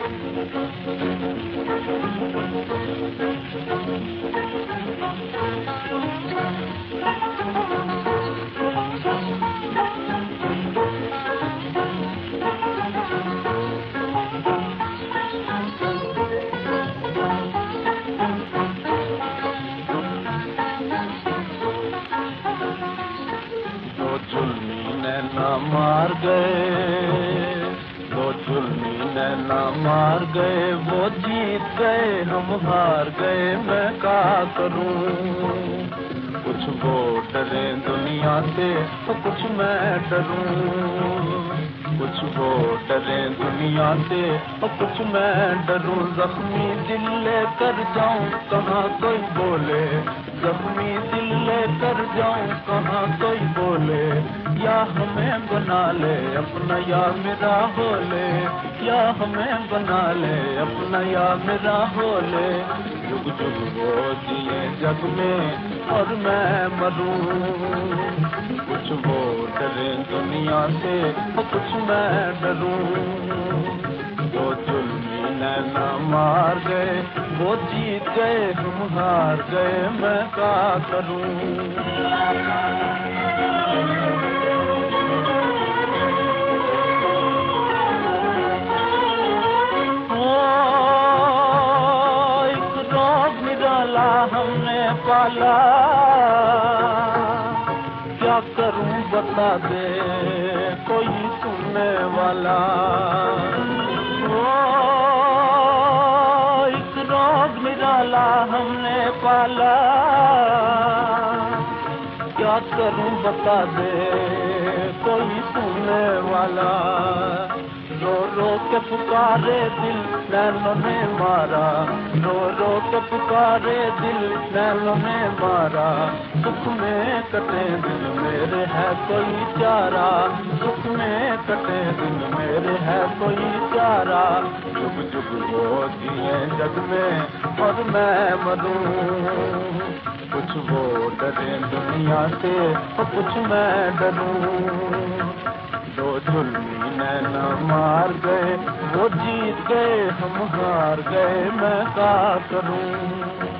मार गए, दो जुल्मी नैना मार गए, वो जीत गए हम हार गए, मैं क्या करूं। कुछ वो डरे दुनिया से तो कुछ मैं डरूं, कुछ वो डरे दुनिया से तो कुछ मैं डरूं। जख्मी दिल लेकर जाऊं कहाँ कोई बोले, जख्मी दिल लेकर जाऊं कहाँ कोई बोले। या हमें बना ले अपना या मेरा हो ले, या हमें बना ले अपना या मेरा हो ले। जुग जुग वो जिए जग में और मैं मरूं, कुछ वो डरे दुनिया से तो कुछ मैं डरूं। दो जुल्मी नैना मार गए, वो जीत गए हम हार गए, मैं क्या करूं। हमने पाला क्या करूं बता दे कोई सुनने वाला। ओ एक रोग निराला हमने पाला, क्या करूं बता दे कोई सुनने वाला। रो रो के पुकारे दिल नैनों ने मारा, रो रो के पुकारे दिल नैनों ने मारा। दुख में कटे दिन मेरे है कोई चारा, दुख में कटे दिन मेरे है कोई चारा। जुग जुग वो जिए जग में और मैं मरूं, कुछ वो डरे दुनिया से और कुछ मैं डरूं। दो जुल्मी नैना मार गए, वो जीत गए हम हार गए, मैं क्या करूं।